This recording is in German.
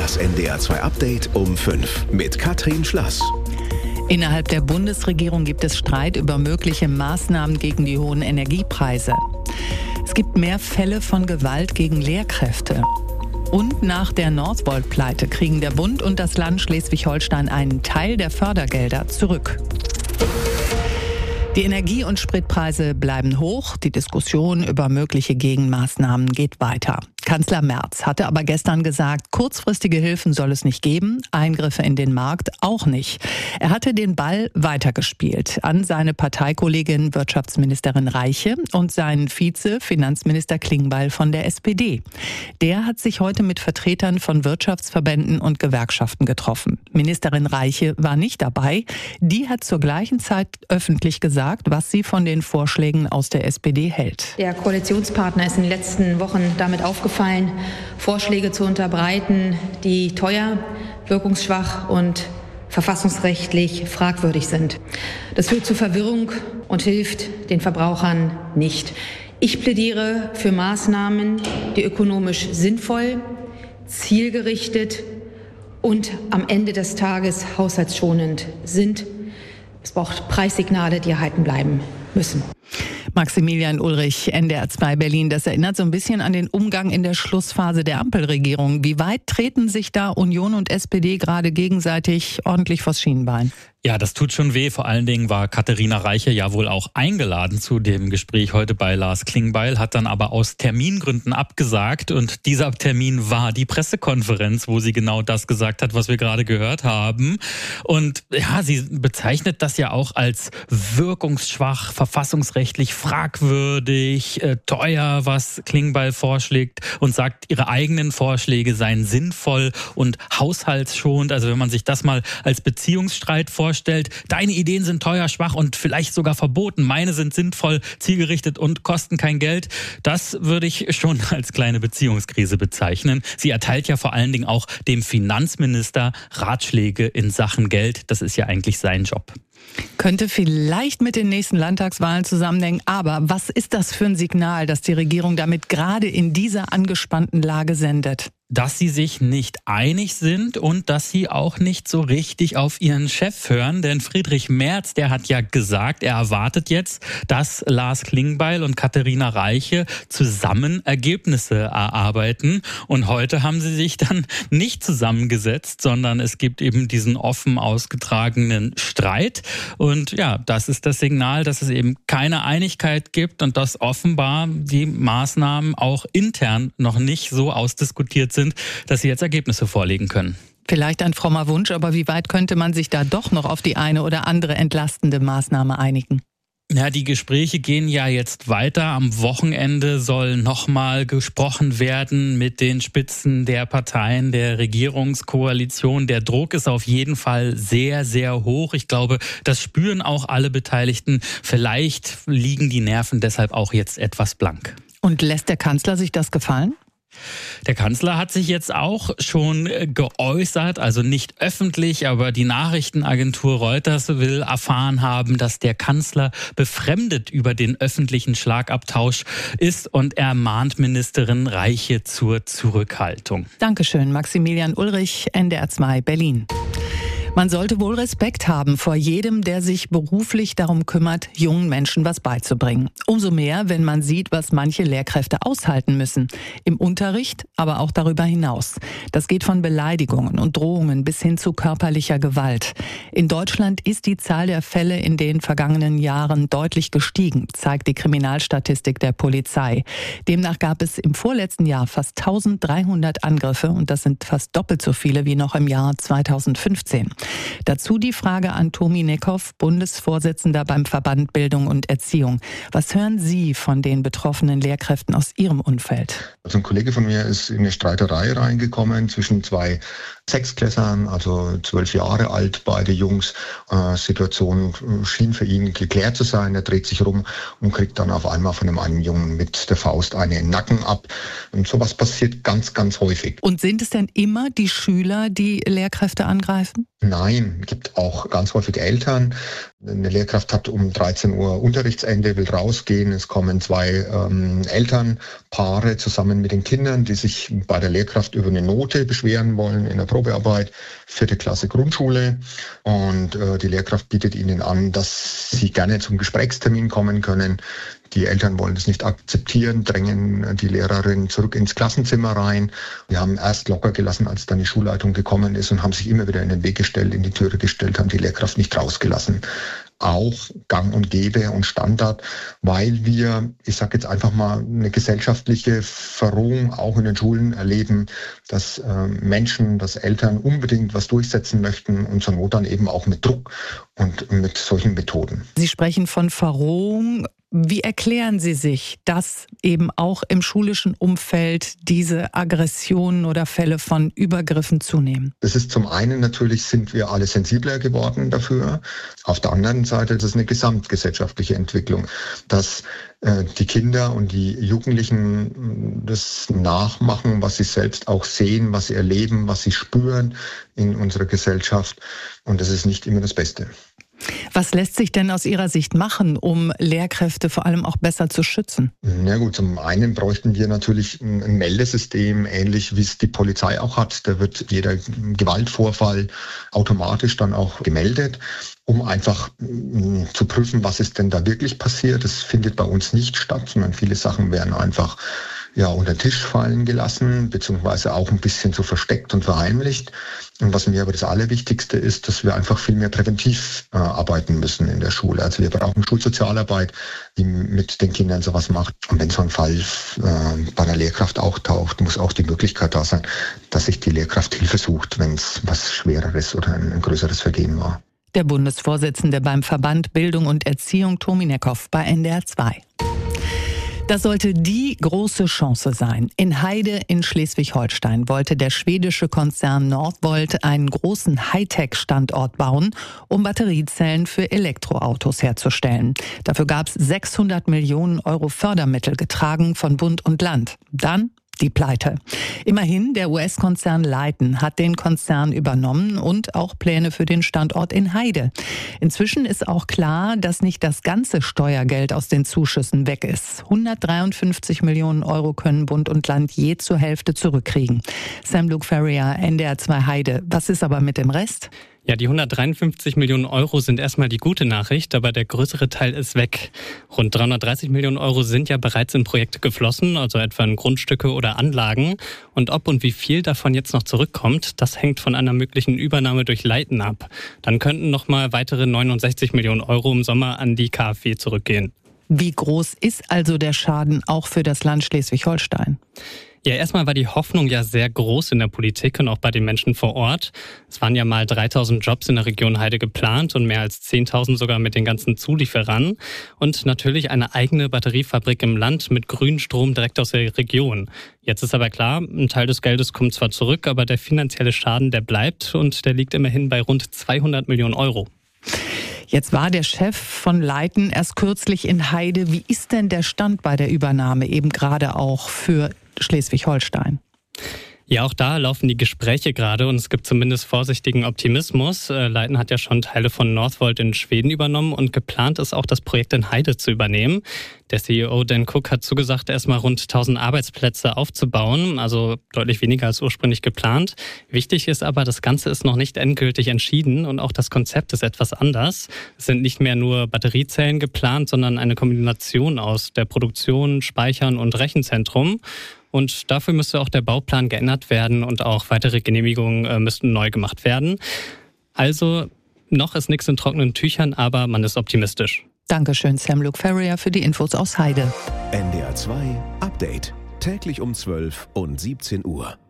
Das NDR2 Update um 5 mit Katrin Schlass. Innerhalb der Bundesregierung gibt es Streit über mögliche Maßnahmen gegen die hohen Energiepreise. Es gibt mehr Fälle von Gewalt gegen Lehrkräfte. Und nach der Northvolt-Pleite kriegen der Bund und das Land Schleswig-Holstein einen Teil der Fördergelder zurück. Die Energie- und Spritpreise bleiben hoch. Die Diskussion über mögliche Gegenmaßnahmen geht weiter. Kanzler Merz hatte aber gestern gesagt, kurzfristige Hilfen soll es nicht geben, Eingriffe in den Markt auch nicht. Er hatte den Ball weitergespielt an seine Parteikollegin Wirtschaftsministerin Reiche und seinen Vize-Finanzminister Klingbeil von der SPD. Der hat sich heute mit Vertretern von Wirtschaftsverbänden und Gewerkschaften getroffen. Ministerin Reiche war nicht dabei. Die hat zur gleichen Zeit öffentlich gesagt, was sie von den Vorschlägen aus der SPD hält. Der Koalitionspartner ist in den letzten Wochen damit aufgefallen, Vorschläge zu unterbreiten, die teuer, wirkungsschwach und verfassungsrechtlich fragwürdig sind. Das führt zu Verwirrung und hilft den Verbrauchern nicht. Ich plädiere für Maßnahmen, die ökonomisch sinnvoll, zielgerichtet und am Ende des Tages haushaltsschonend sind. Es braucht Preissignale, die erhalten bleiben müssen. Maximilian Ulrich, NDR2 Berlin. Das erinnert so ein bisschen an den Umgang in der Schlussphase der Ampelregierung. Wie weit treten sich da Union und SPD gerade gegenseitig ordentlich vors Schienbein? Ja, das tut schon weh. Vor allen Dingen war Katharina Reiche ja wohl auch eingeladen zu dem Gespräch heute bei Lars Klingbeil, hat dann aber aus Termingründen abgesagt. Und dieser Termin war die Pressekonferenz, wo sie genau das gesagt hat, was wir gerade gehört haben. Und ja, sie bezeichnet das ja auch als wirkungsschwach, verfassungsrechtlich fragwürdig, teuer, was Klingbeil vorschlägt, und sagt, ihre eigenen Vorschläge seien sinnvoll und haushaltsschonend. Also wenn man sich das mal als Beziehungsstreit vorstellt, deine Ideen sind teuer, schwach und vielleicht sogar verboten. Meine sind sinnvoll, zielgerichtet und kosten kein Geld. Das würde ich schon als kleine Beziehungskrise bezeichnen. Sie erteilt ja vor allen Dingen auch dem Finanzminister Ratschläge in Sachen Geld. Das ist ja eigentlich sein Job. Könnte vielleicht mit den nächsten Landtagswahlen zusammenhängen. Aber was ist das für ein Signal, das die Regierung damit gerade in dieser angespannten Lage sendet? Dass sie sich nicht einig sind und dass sie auch nicht so richtig auf ihren Chef hören. Denn Friedrich Merz, der hat ja gesagt, er erwartet jetzt, dass Lars Klingbeil und Katharina Reiche zusammen Ergebnisse erarbeiten. Und heute haben sie sich dann nicht zusammengesetzt, sondern es gibt eben diesen offen ausgetragenen Streit. Und ja, das ist das Signal, dass es eben keine Einigkeit gibt und dass offenbar die Maßnahmen auch intern noch nicht so ausdiskutiert sind, dass sie jetzt Ergebnisse vorlegen können. Vielleicht ein frommer Wunsch, aber wie weit könnte man sich da doch noch auf die eine oder andere entlastende Maßnahme einigen? Ja, die Gespräche gehen ja jetzt weiter. Am Wochenende soll nochmal gesprochen werden mit den Spitzen der Parteien der Regierungskoalition. Der Druck ist auf jeden Fall sehr, sehr hoch. Ich glaube, das spüren auch alle Beteiligten. Vielleicht liegen die Nerven deshalb auch jetzt etwas blank. Und lässt der Kanzler sich das gefallen? Der Kanzler hat sich jetzt auch schon geäußert, also nicht öffentlich, aber die Nachrichtenagentur Reuters will erfahren haben, dass der Kanzler befremdet über den öffentlichen Schlagabtausch ist, und er mahnt Ministerin Reiche zur Zurückhaltung. Dankeschön, Maximilian Ulrich, NDR2 Berlin. Man sollte wohl Respekt haben vor jedem, der sich beruflich darum kümmert, jungen Menschen was beizubringen. Umso mehr, wenn man sieht, was manche Lehrkräfte aushalten müssen. Im Unterricht, aber auch darüber hinaus. Das geht von Beleidigungen und Drohungen bis hin zu körperlicher Gewalt. In Deutschland ist die Zahl der Fälle in den vergangenen Jahren deutlich gestiegen, zeigt die Kriminalstatistik der Polizei. Demnach gab es im vorletzten Jahr fast 1300 Angriffe, und das sind fast doppelt so viele wie noch im Jahr 2015. Dazu die Frage an Tomi Neckhoff, Bundesvorsitzender beim Verband Bildung und Erziehung. Was hören Sie von den betroffenen Lehrkräften aus Ihrem Umfeld? Also ein Kollege von mir ist in eine Streiterei reingekommen zwischen zwei Sechstklässlern, also 12 Jahre alt, beide Jungs. Situation schien für ihn geklärt zu sein. Er dreht sich rum und kriegt dann auf einmal von einem einen Jungen mit der Faust einen in den Nacken ab. Und sowas passiert ganz, ganz häufig. Und sind es denn immer die Schüler, die Lehrkräfte angreifen? Nein, es gibt auch ganz häufig Eltern, Eine Lehrkraft hat um 13 Uhr Unterrichtsende, will rausgehen. Es kommen 2 Elternpaare zusammen mit den Kindern, die sich bei der Lehrkraft über eine Note beschweren wollen in der Probearbeit, 4. Klasse Grundschule. Und die Lehrkraft bietet ihnen an, dass sie gerne zum Gesprächstermin kommen können. Die Eltern wollen das nicht akzeptieren, drängen die Lehrerin zurück ins Klassenzimmer rein. Wir haben erst locker gelassen, als dann die Schulleitung gekommen ist, und haben sich immer wieder in den Weg gestellt, in die Türe gestellt, haben die Lehrkraft nicht rausgelassen. Auch gang und gäbe und Standard, weil wir, ich sage jetzt einfach mal, eine gesellschaftliche Verrohung auch in den Schulen erleben, dass Menschen, dass Eltern unbedingt was durchsetzen möchten und zur Not dann eben auch mit Druck und mit solchen Methoden. Sie sprechen von Verrohung. Wie erklären Sie sich, dass eben auch im schulischen Umfeld diese Aggressionen oder Fälle von Übergriffen zunehmen? Das ist zum einen natürlich, sind wir alle sensibler geworden dafür. Auf der anderen Seite ist es eine gesamtgesellschaftliche Entwicklung, dass die Kinder und die Jugendlichen das nachmachen, was sie selbst auch sehen, was sie erleben, was sie spüren in unserer Gesellschaft. Und das ist nicht immer das Beste. Was lässt sich denn aus Ihrer Sicht machen, um Lehrkräfte vor allem auch besser zu schützen? Na gut, zum einen bräuchten wir natürlich ein Meldesystem, ähnlich wie es die Polizei auch hat. Da wird jeder Gewaltvorfall automatisch dann auch gemeldet, um einfach zu prüfen, was ist denn da wirklich passiert. Das findet bei uns nicht statt, sondern viele Sachen werden einfach unter den Tisch fallen gelassen, beziehungsweise auch ein bisschen so versteckt und verheimlicht. Und was mir aber das Allerwichtigste ist, dass wir einfach viel mehr präventiv arbeiten müssen in der Schule. Also wir brauchen Schulsozialarbeit, die mit den Kindern sowas macht. Und wenn so ein Fall bei einer Lehrkraft auch taucht, muss auch die Möglichkeit da sein, dass sich die Lehrkraft Hilfe sucht, wenn es was Schwereres oder ein größeres Vergehen war. Der Bundesvorsitzende beim Verband Bildung und Erziehung, Tomi Neckhoff, bei NDR 2. Das sollte die große Chance sein. In Heide in Schleswig-Holstein wollte der schwedische Konzern Northvolt einen großen Hightech-Standort bauen, um Batteriezellen für Elektroautos herzustellen. Dafür gab es 600 Millionen Euro Fördermittel, getragen von Bund und Land. Dann die Pleite. Immerhin, der US-Konzern Leighton hat den Konzern übernommen und auch Pläne für den Standort in Heide. Inzwischen ist auch klar, dass nicht das ganze Steuergeld aus den Zuschüssen weg ist. 153 Millionen Euro können Bund und Land je zur Hälfte zurückkriegen. Sam Luke Ferrier, NDR 2 Heide. Was ist aber mit dem Rest? Ja, die 153 Millionen Euro sind erstmal die gute Nachricht, aber der größere Teil ist weg. Rund 330 Millionen Euro sind ja bereits in Projekte geflossen, also etwa in Grundstücke oder Anlagen. Und ob und wie viel davon jetzt noch zurückkommt, das hängt von einer möglichen Übernahme durch Leighton ab. Dann könnten nochmal weitere 69 Millionen Euro im Sommer an die KfW zurückgehen. Wie groß ist also der Schaden auch für das Land Schleswig-Holstein? Ja, erstmal war die Hoffnung ja sehr groß in der Politik und auch bei den Menschen vor Ort. Es waren ja mal 3.000 Jobs in der Region Heide geplant und mehr als 10.000 sogar mit den ganzen Zulieferern. Und natürlich eine eigene Batteriefabrik im Land mit grünem Strom direkt aus der Region. Jetzt ist aber klar, ein Teil des Geldes kommt zwar zurück, aber der finanzielle Schaden, der bleibt und der liegt immerhin bei rund 200 Millionen Euro. Jetzt war der Chef von Leighton erst kürzlich in Heide. Wie ist denn der Stand bei der Übernahme, eben gerade auch für Schleswig-Holstein? Ja, auch da laufen die Gespräche gerade und es gibt zumindest vorsichtigen Optimismus. Leighton hat ja schon Teile von Northvolt in Schweden übernommen und geplant ist auch, das Projekt in Heide zu übernehmen. Der CEO Dan Cook hat zugesagt, erstmal rund 1000 Arbeitsplätze aufzubauen, also deutlich weniger als ursprünglich geplant. Wichtig ist aber, das Ganze ist noch nicht endgültig entschieden und auch das Konzept ist etwas anders. Es sind nicht mehr nur Batteriezellen geplant, sondern eine Kombination aus der Produktion, Speichern und Rechenzentrum. Und dafür müsste auch der Bauplan geändert werden und auch weitere Genehmigungen müssten neu gemacht werden. Also noch ist nichts in trockenen Tüchern, aber man ist optimistisch. Dankeschön, Sam Luke Ferrier, für die Infos aus Heide. NDR 2 Update. Täglich um 12 und 17 Uhr.